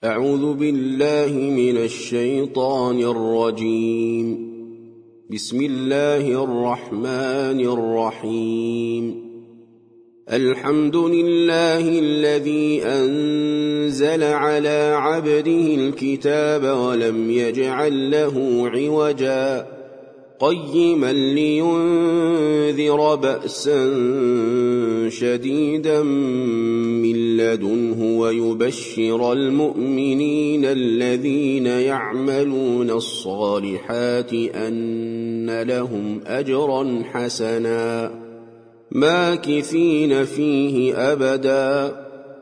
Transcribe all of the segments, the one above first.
أعوذ بالله من الشيطان الرجيم. بسم الله الرحمن الرحيم. الحمد لله الذي أنزل على عبده الكتاب ولم يجعل له عوجا قيما لينذر بأسا شديدا من لدنه ويبشر المؤمنين الذين يعملون الصالحات أن لهم أجرا حسنا ماكثين فيه أبدا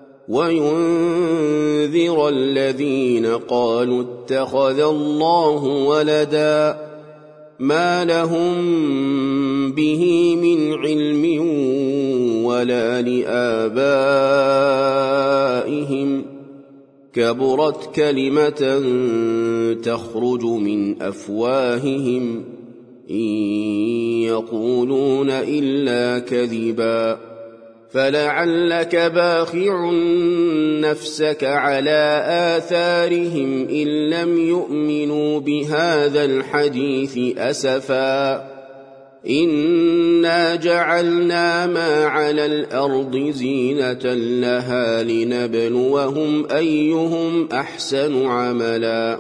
وينذر الذين قالوا اتخذ الله ولدا ما لهم به من علم ولا لآبائهم كبرت كلمة تخرج من أفواههم إن يقولون إلا كذبا فلعلك باخع نفسك على آثارهم إن لم يؤمنوا بهذا الحديث أسفا إنا جعلنا ما على الأرض زينة لها لنبلوهم أيهم أحسن عملا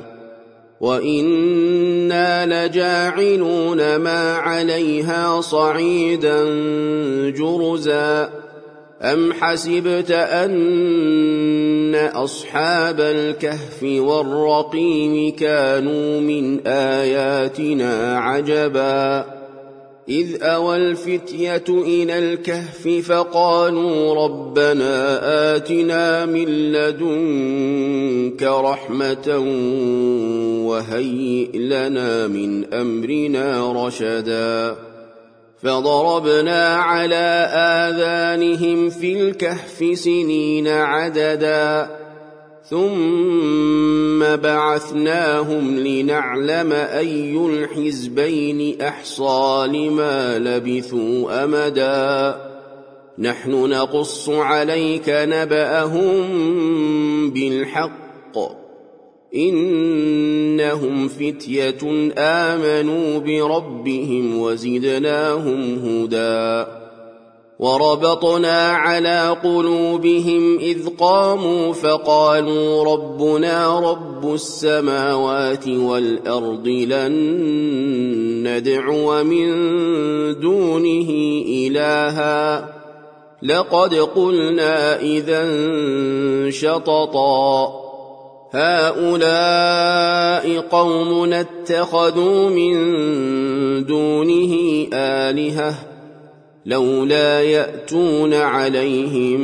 وإنا لجاعلون ما عليها صعيدا جرزا أم حسبت أن أصحاب الكهف والرقيم كانوا من آياتنا عجبا إذ أوى الفتية إلى الكهف فقالوا ربنا آتنا من لدنك رحمة وهيئ لنا من أمرنا رشدا فضربنا على آذانهم في الكهف سنين عددا ثم بعثناهم لنعلم أي الحزبين أحصى لما لبثوا أمدا نحن نقص عليك نبأهم بالحق إنهم فتية آمنوا بربهم وزدناهم هدى وربطنا على قلوبهم إذ قاموا فقالوا ربنا رب السماوات والأرض لن ندعو من دونه إلها لقد قلنا إذا شططا هؤلاء قوم اتخذوا من دونه آلهة لولا يأتون عليهم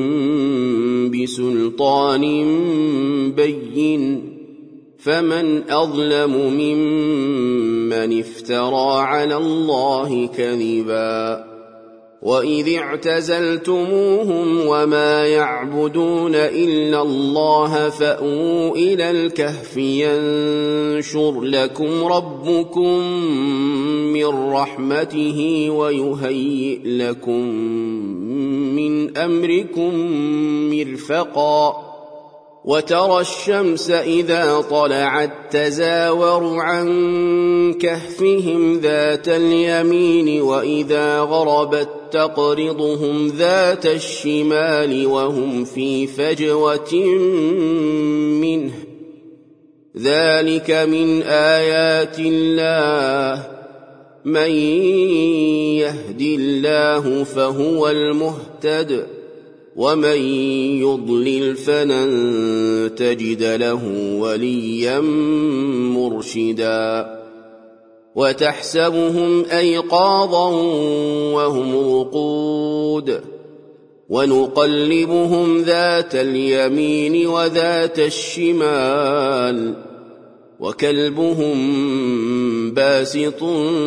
بسلطان بين فمن أظلم ممن افترى على الله كذبا وإذ اعتزلتموهم وما يعبدون إلا الله فأووا إلى الكهف ينشر لكم ربكم من رحمته ويهيئ لكم من أمركم مرفقا وترى الشمس إذا طلعت تزاور عن كهفهم ذات اليمين وإذا غربت تقرضهم ذات الشمال وهم في فجوة منه ذلك من آيات الله من يهد الله فهو المهتد ومن يضلل فلن تجد له وليا مرشدا وتحسبهم أيقاظا وهم رقود ونقلبهم ذات اليمين وذات الشمال وكلبهم باسط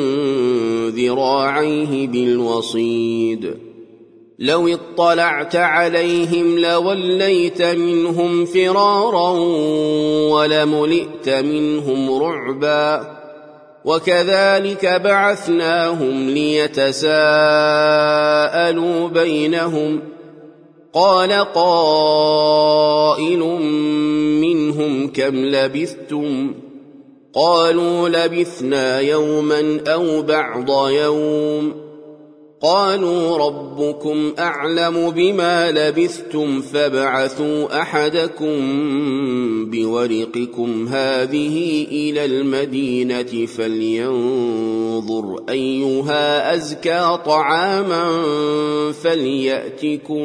ذراعيه بالوصيد لو اطلعت عليهم لوليت منهم فرارا ولملئت منهم رعبا وكذلك بعثناهم ليتساءلوا بينهم قال قائل منهم كم لبثتم قالوا لبثنا يوما أو بعض يوم قالوا ربكم أعلم بما لبثتم فابعثوا أحدكم بورقكم هذه إلى المدينة فلينظر أيها أزكى طعاما فليأتكم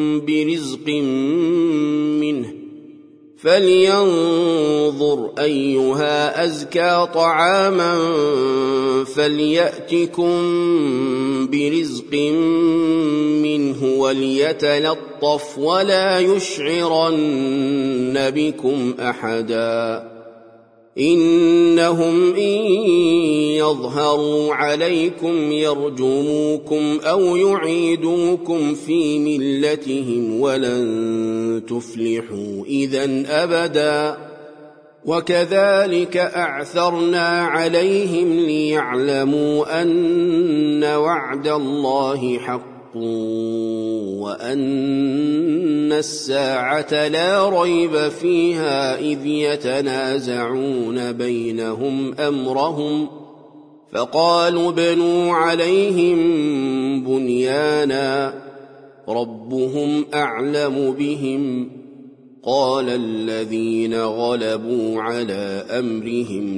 برزق منه وليتلطف ولا يشعرن بكم أحدا إنهم إن يظهروا عليكم يرجموكم أو يعيدوكم في ملتهم ولن تفلحوا إذن أبدا وكذلك أعثرنا عليهم ليعلموا أن وعد الله حق وأن الساعة لا ريب فيها إذ يتنازعون بينهم أمرهم فقالوا ابنوا عليهم بنيانا ربهم أعلم بهم قال الذين غلبوا على أمرهم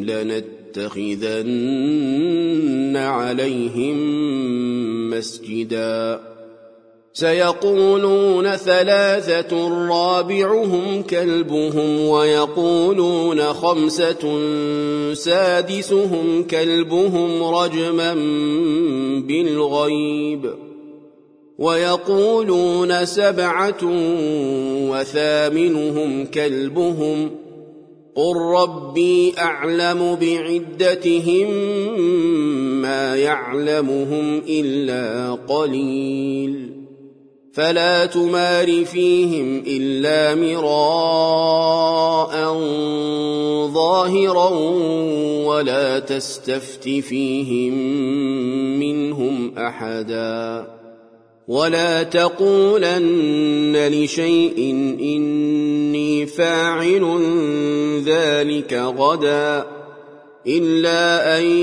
لنتخذن عليهم مسجدا سيقولون ثلاثة رابعهم كلبهم ويقولون خمسة سادسهم كلبهم رجما بالغيب ويقولون سبعة وثامنهم كلبهم قل ربي أعلم بعدتهم ما يعلمهم إلا قليل فلا تمار فيهم إلا مراء ظاهرا ولا تستفت فيهم منهم أحدا ولا تقولن لشيء إني فاعل ذلك غدا إلا أن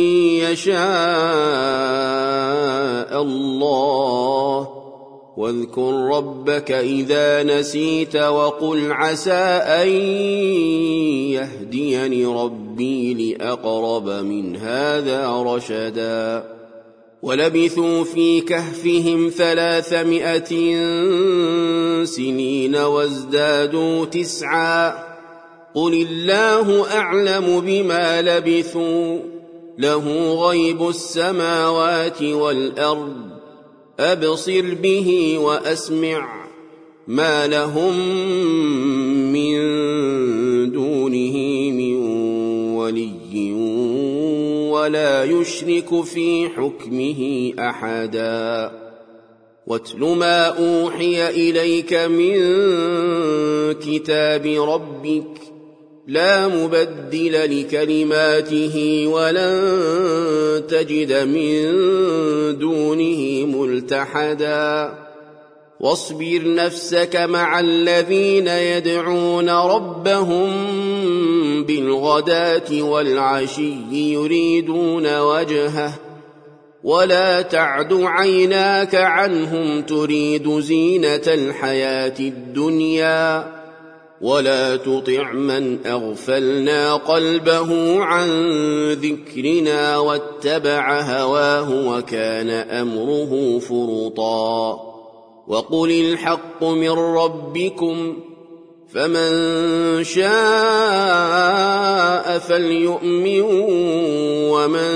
يشاء الله واذكر ربك إذا نسيت وقل عسى أن يهديني ربي لأقرب من هذا رشدا ولبثوا في كهفهم 300 سنين وازدادوا 9 قل الله أعلم بما لبثوا له غيب السماوات والأرض أبصر به وأسمع ما لهم من دونه من ولي ولا يشرك في حكمه أحدا واتل ما أوحي إليك من كتاب ربك لا مبدل لكلماته ولن تجد من دونه ملتحدا واصبر نفسك مع الذين يدعون ربهم بالغداة والعشي يريدون وجهه ولا تعد عيناك عنهم تريد زينة الحياة الدنيا ولا تطع من أغفلنا قلبه عن ذكرنا واتبع هواه وكان أمره فرطا وقل الحق من ربكم فمن شاء فليؤمن ومن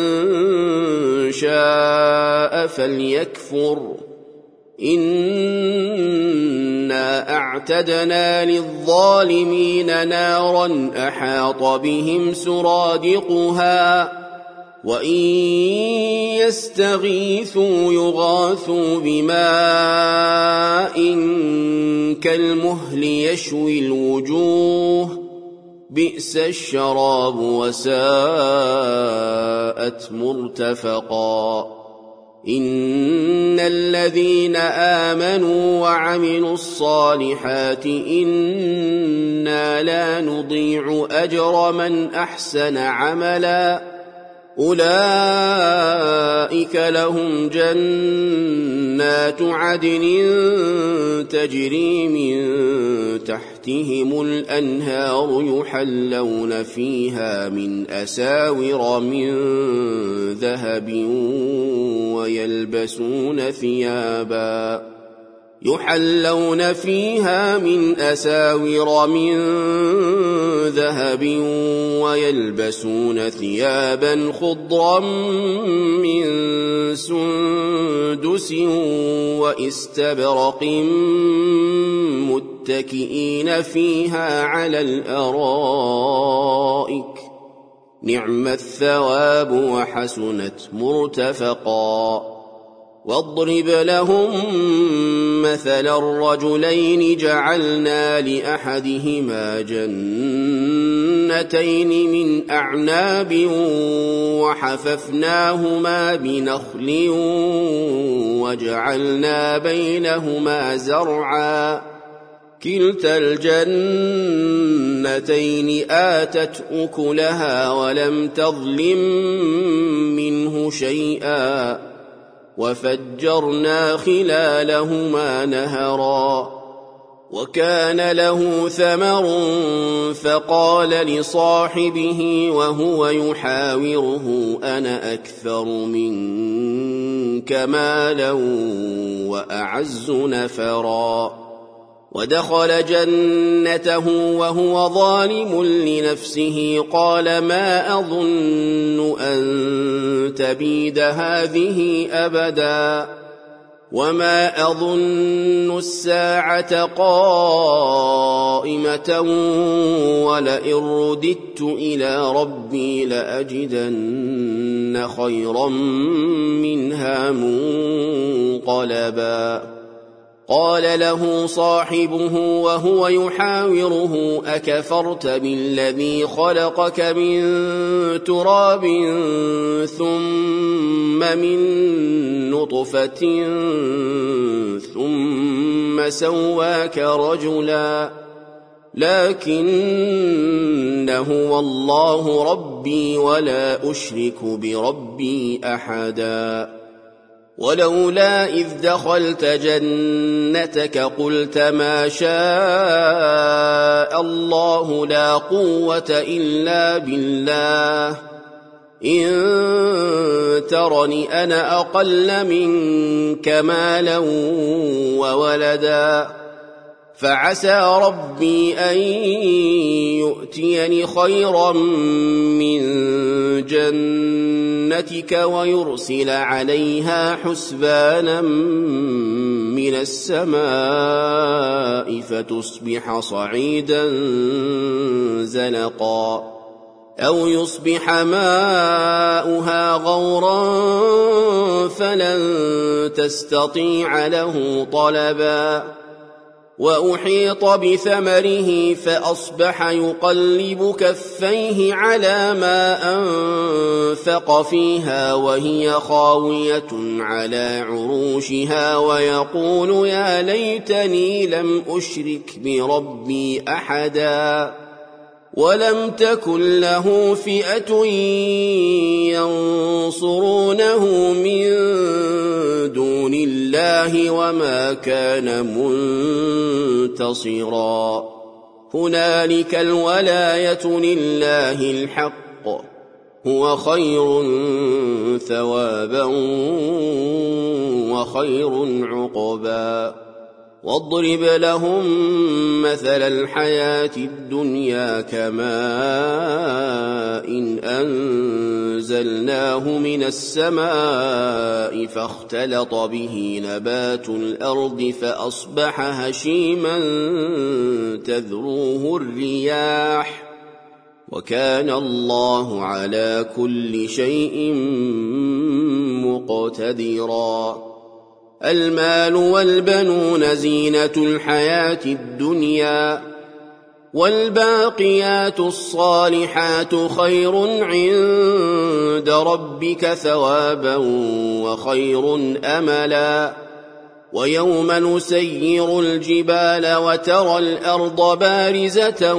شاء فليكفر إنا أعتدنا للظالمين نارا أحاط بهم سرادقها وإن يستغيثوا يغاثوا بماء كالمهل يشوي الوجوه بئس الشراب وساءت مرتفقا إن الذين آمنوا وعملوا الصالحات إنا لا نضيع أجر من أحسن عملا أولئك لهم جنات عدن تجري من تحتهم الأنهار يحلون فيها من أساور من ذهب ويلبسون ثيابا خضرا من سندس واستبرق متكئين فيها على الأرائك نعم الثواب وحسنت مرتفقا واضرب لهم مثل الرجلين جعلنا لأحدهما جنتين من أعناب وحففناهما بنخل وجعلنا بينهما زرعا كلتا الجنتين آتت أكلها ولم تظلم منه شيئا وفجرنا خلالهما نهرا وكان له ثمر فقال لصاحبه وهو يحاوره أنا أكثر منك مالا وأعز نفرا ودخل جنته وهو ظالم لنفسه قال ما أظن أن تبيد هذه أبدا وما أظن الساعة قائمة ولئن رددت إلى ربي لأجدن خيرا منها منقلبا قال له صاحبه وهو يحاوره أكفرت بالذي خلقك من تراب ثم من نطفة ثم سواك رجلا لكن هو الله ربي ولا أشرك بربي أحدا ولولا إذ دخلت جنتك قلت ما شاء الله لا قوة إلا بالله إن ترني أنا أقل منك مالا وولدا فعسى ربي أن يؤتيني خيرا من جنتك ويرسل عليها حسبانا من السماء فتصبح صعيدا زلقا أو يصبح ماؤها غورا فلن تستطيع له طلبا وأحيط بثمره فأصبح يقلب كفيه على ما أنفق فيها وهي خاوية على عروشها ويقول يا ليتني لم أشرك بربي أحدا ولم تكن له فئة ينصرونه من دون الله وما كان منتصرا هنالك الولاية لله الحق هو خير ثوابا وخير عقبا واضرب لهم مثل الحياة الدنيا كماء إن أنزلناه من السماء فاختلط به نبات الأرض فأصبح هشيما تذروه الرياح وكان الله على كل شيء مقتدرا المال والبنون زينة الحياة الدنيا والباقيات الصالحات خير عند ربك ثوابا وخير أملا ويوم نسير الجبال وترى الأرض بارزة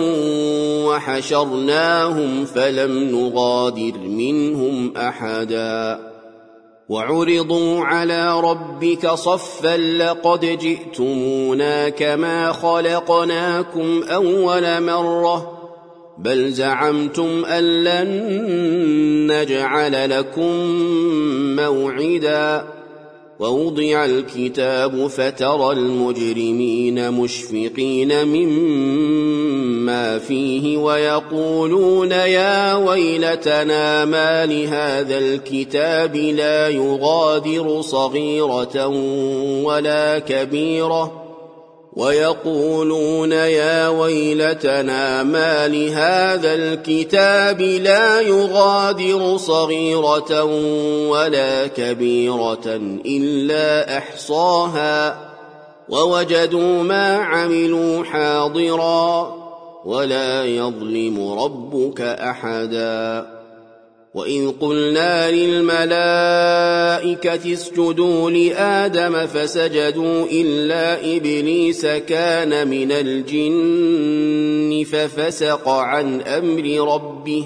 وحشرناهم فلم نغادر منهم أحدا وعرضوا على ربك صفا لقد جئتمونا كما خلقناكم أول مرة بل زعمتم أن لن نجعل لكم موعدا ووضع الكتاب فترى المجرمين مشفقين مما فيه ويقولون يا ويلتنا ما لهذا الكتاب لا يغادر صغيرة ولا كبيرة ويقولون يا ويلتنا ما لهذا الكتاب لا يغادر صغيرة ولا كبيرة إلا أحصاها ووجدوا ما عملوا حاضرا ولا يظلم ربك أحدا وإذ قلنا للملائكة اسجدوا لآدم فسجدوا إلا إبليس كان من الجن ففسق عن أمر ربه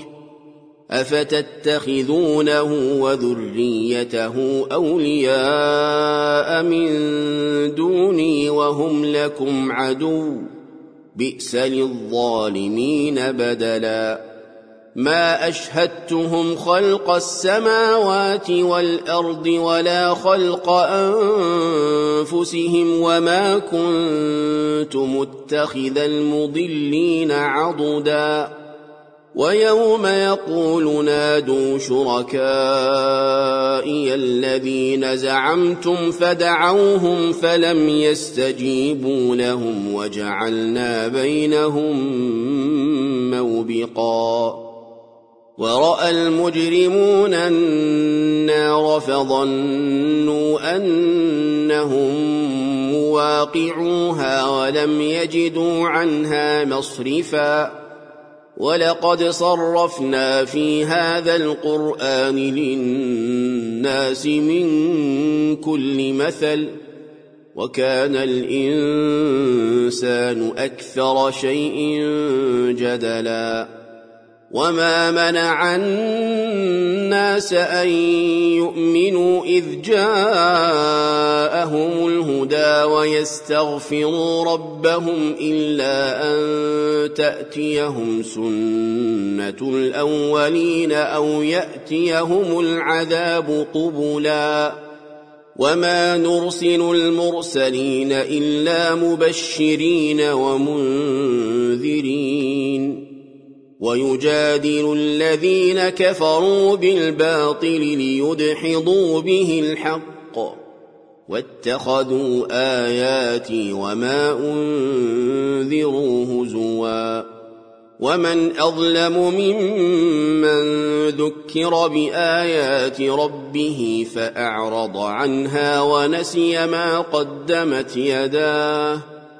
أفتتخذونه وذريته أولياء من دوني وهم لكم عدو بئس للظالمين بدلا ما أشهدتهم خلق السماوات والأرض ولا خلق أنفسهم وما كنت متخذ المضلين عضدا ويوم يقول نادوا شركائي الذين زعمتم فدعوهم فلم يستجيبوا لهم وجعلنا بينهم موبقا ورأى المجرمون النار فظنوا أنهم مواقعوها ولم يجدوا عنها مصرفا ولقد صرفنا في هذا القرآن للناس من كل مثل وكان الإنسان أكثر شيء جدلا وما منع الناس أن يؤمنوا إذ جاءهم الهدى ويستغفروا ربهم إلا أن تأتيهم سنة الأولين أو يأتيهم العذاب قبلا وما نرسل المرسلين إلا مبشرين ومنذرين ويجادل الذين كفروا بالباطل ليدحضوا به الحق واتخذوا آياتي وما أنذروا هزوا ومن أظلم ممن ذكر بآيات ربه فأعرض عنها ونسي ما قدمت يداه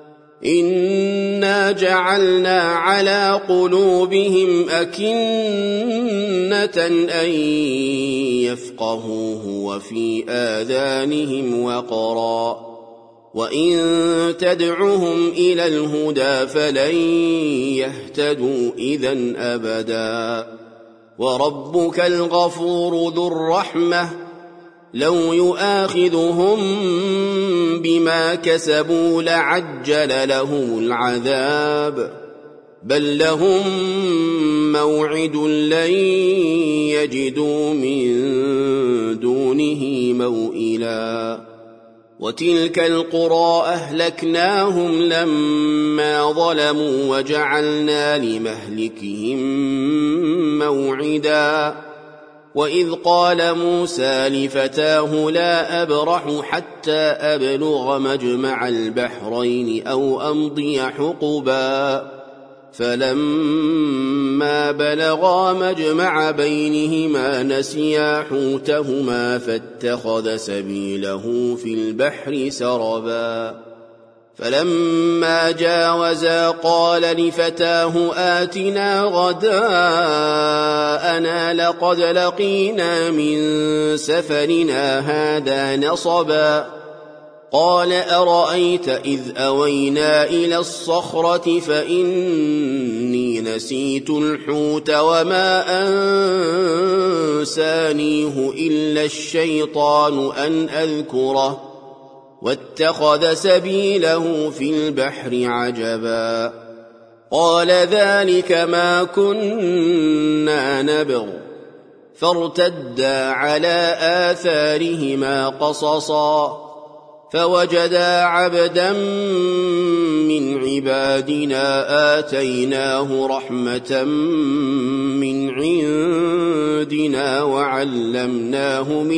إنا جعلنا على قلوبهم أكنة أن يفقهوه وفي آذانهم وقرا وإن تدعهم إلى الهدى فلن يهتدوا إذن أبدا وربك الغفور ذو الرحمة لو يؤاخذهم بما كسبوا لعجل لهم العذاب بل لهم موعد لن يجدوا من دونه موئلا وتلك القرى أهلكناهم لما ظلموا وجعلنا لمهلكهم موعدا وإذ قال موسى لفتاه لا أبرح حتى أبلغ مجمع البحرين أو أمضي حقبا فلما بلغا مجمع بينهما نسيا حوتهما فاتخذ سبيله في البحر سربا فلما جاوزا قال لفتاه آتنا غداءنا لقد لقينا من سفرنا هذا نصبا قال أرأيت إذ أوينا إلى الصخرة فإني نسيت الحوت وما أنسانيه إلا الشيطان أن أذكره واتخذ سبيله في البحر عجبا قال ذلك ما كنا نبغ فارتدا على آثارهما قصصا فوجدا عبدا من عبادنا آتيناه رحمة من عندنا وعلمناه من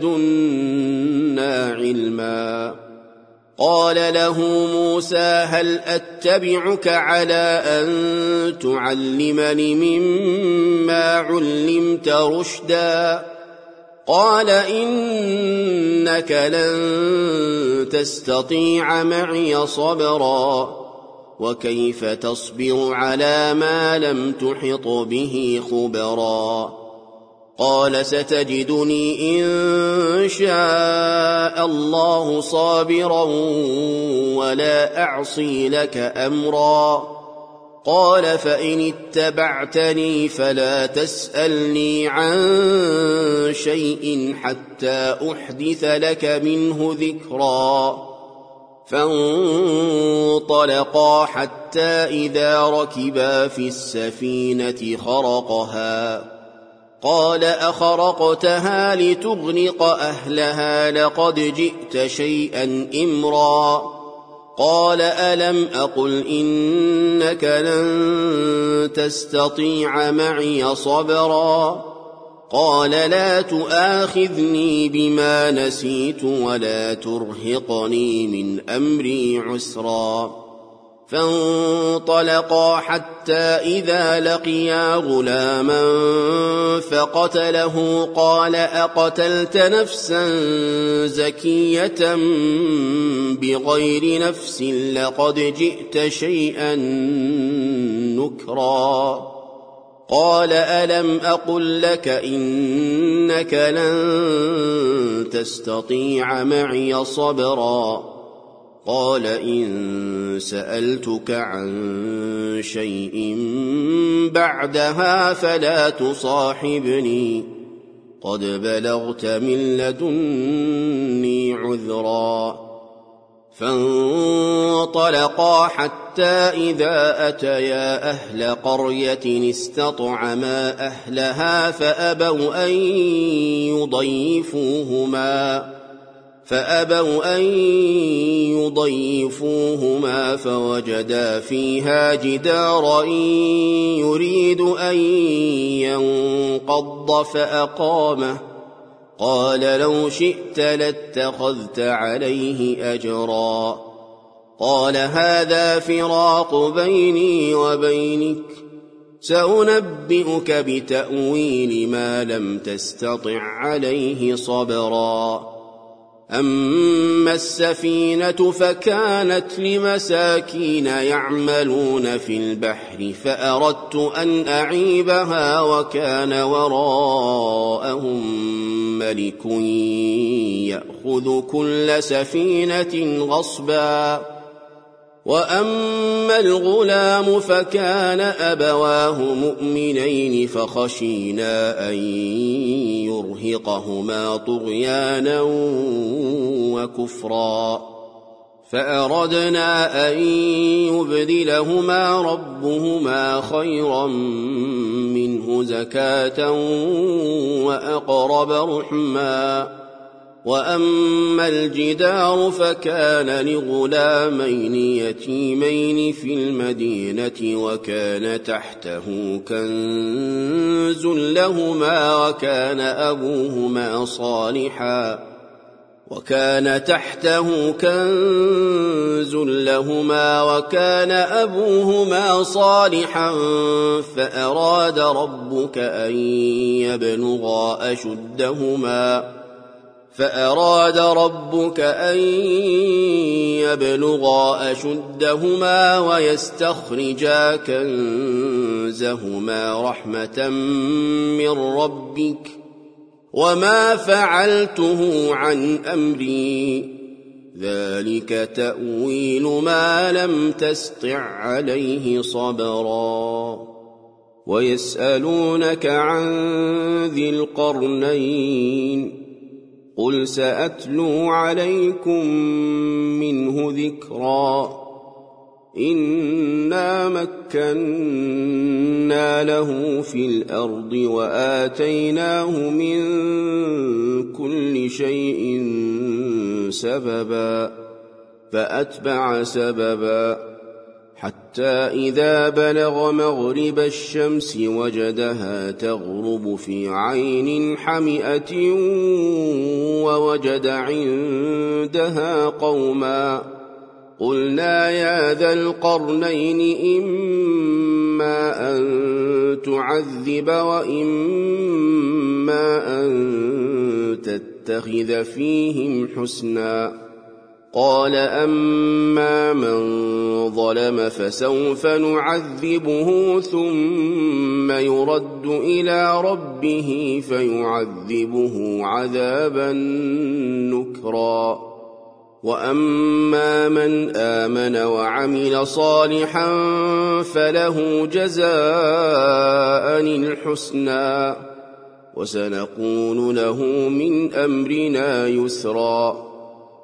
لدنا علما قال له موسى هل أتبعك على أن تعلمني مما علمت رشدا قال إنك لن تستطيع معي صبرا وكيف تصبر على ما لم تحط به خبرا قال ستجدني إن شاء الله صابرا ولا أعصي لك أمرا قال فإن اتبعتني فلا تسألني عن شيء حتى أحدث لك منه ذكرا فانطلقا حتى إذا ركبا في السفينة خرقها قال أخرقتها لتغرق أهلها لقد جئت شيئا إمرا قال ألم أقل إنك لن تستطيع معي صبرا قال لا تؤاخذني بما نسيت ولا ترهقني من أمري عسرا فانطلقا حتى إذا لقيا غلاما فقتله قال أقتلت نفسا زكية بغير نفس لقد جئت شيئا نكرا قال ألم أقل لك إنك لن تستطيع معي صبرا قال إن سألتك عن شيء بعدها فلا تصاحبني قد بلغت من لدني عذرا فانطلقا حتى إذا أتيا أهل قرية استطعما أهلها فأبوا أن يضيفوهما فوجدا فيها جدارا يريد أن ينقض فأقامه قال لو شئت لاتخذت عليه أجرا قال هذا فراق بيني وبينك سأنبئك بتأويل ما لم تستطع عليه صبرا أما السفينة فكانت لمساكين يعملون في البحر فأردت أن أعيبها وكان وراءهم ملك يأخذ كل سفينة غصبا وأما الغلام فكان أبواه مؤمنين فخشينا أن يرهقهما طغيانا وكفرا فأردنا أن يبدلهما ربهما خيرا منه زكاة وأقرب رحما وأما الجدار فكان لغلامين يتيمين في المدينة وكان تحته كنز لهما وكان أبوهما صالحا فأراد ربك أن يبلغا فأراد ربك أن يبلغا أشدهما ويستخرجا كنزهما رحمة من ربك وما فعلته عن أمري ذلك تأويل ما لم تسطع عليه صبرا ويسألونك عن ذي القرنين قل سأتلو عليكم منه ذكرا إنا مكنا له في الأرض وآتيناه من كل شيء سببا فأتبع سببا حتى إذا بلغ مغرب الشمس وجدها تغرب في عين حمئة ووجد عندها قوما قلنا يا ذا القرنين إما أن تعذب وإما أن تتخذ فيهم حسنا قال أما من ظلم فسوف نعذبه ثم يرد إلى ربه فيعذبه عذابا نكرا وأما من آمن وعمل صالحا فله جزاء الحسنى وسنقول له من أمرنا يسرا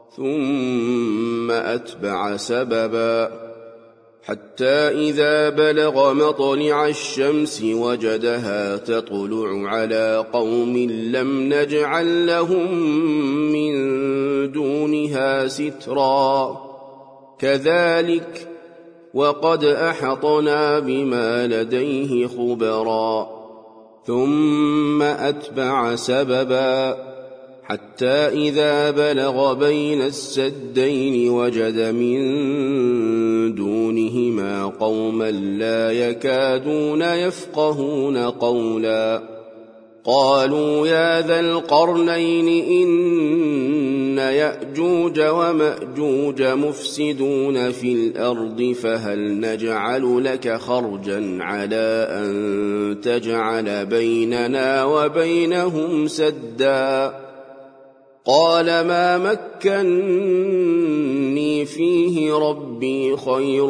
ثم أتبع سببا حتى إذا بلغ مطلع الشمس وجدها تطلع على قوم لم نجعل لهم من دونها سترا كذلك وقد أحطنا بما لديه خبرا ثم أتبع سببا حتى إذا بلغ بين السدين وجد من دونهما قوما لا يكادون يفقهون قولا قالوا يا ذا القرنين إن يأجوج ومأجوج مفسدون في الأرض فهل نجعل لك خرجا على أن تجعل بيننا وبينهم سدا قال ما مكنني فيه ربي خير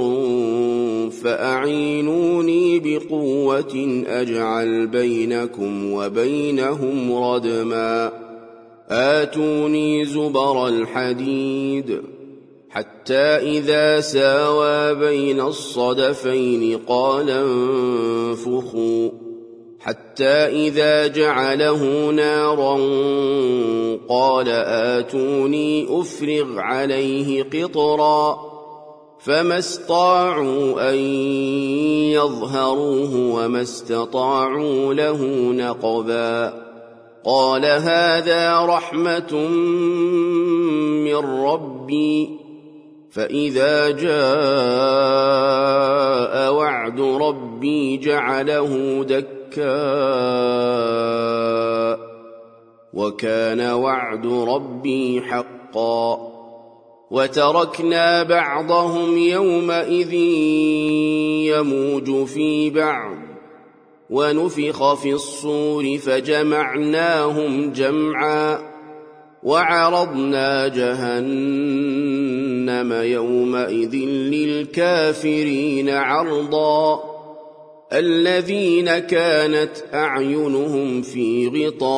فأعينوني بقوة أجعل بينكم وبينهم ردما آتوني زبر الحديد حتى إذا ساوى بين الصدفين قال انفخوا حتى إذا جعله نارا قال آتوني أفرغ عليه قطرا فما استطاعوا أن يظهروه وما استطاعوا له نقبا قال هذا رحمة من ربي فإذا جاء وعد ربي جعله دكا وكان وعد ربي حقا وتركنا بعضهم يومئذ يموج في بعض ونفخ في الصور فجمعناهم جمعا وعرضنا جهنم يومئذ للكافرين عرضا الذين كانت أعينهم في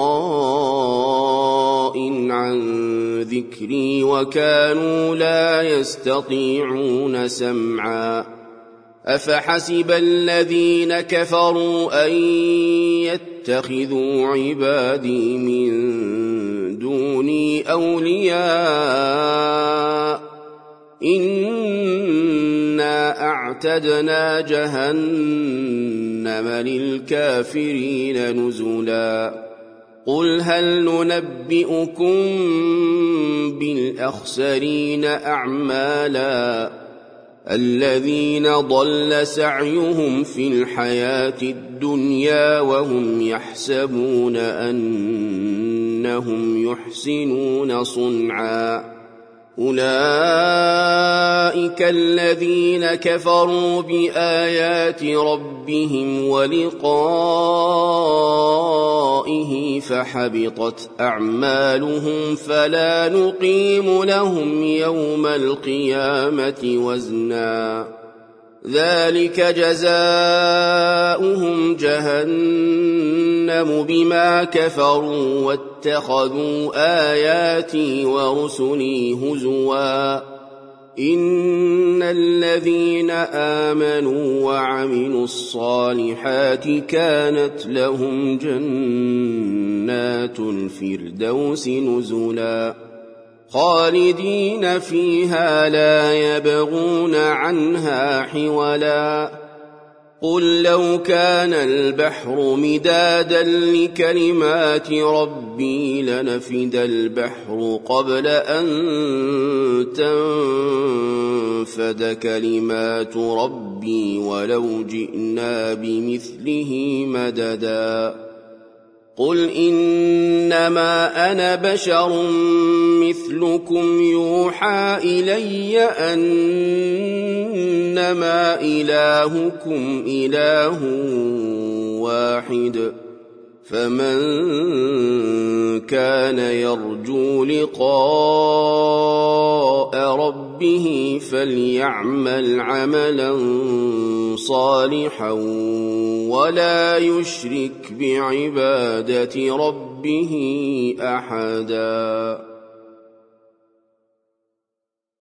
غطاء عن ذكري وكانوا لا يستطيعون سمعا أفحسب الذين كفروا أن يتخذوا عبادي من دوني أولياء إنا أعتدنا جهنم للكافرين نزلا قل هل ننبئكم بالأخسرين أعمالا الذين ضل سعيهم في الحياة الدنيا وهم يحسبون أنهم يحسنون صنعا أولئك الذين كفروا بآيات ربهم ولقائه فحبطت أعمالهم فلا نقيم لهم يوم القيامة وزنا ذلك جزاؤهم جهنم بما كفروا واتخذوا آياتي ورسلي هزوا إن الذين آمنوا وعملوا الصالحات كانت لهم جنات الفردوس نزلا خالدين فيها لا يبغون عنها حولا قل لو كان البحر مدادا لكلمات ربي لنفد البحر قبل أن تنفد كلمات ربي ولو جئنا بمثله مددا قل إنما أنا بشر مثلكم يوحى إلي أنما إلهكم إله واحد فمن كان يرجو لقاء ربه فليعمل عملا صالحا ولا يشرك بعبادة ربه أحدا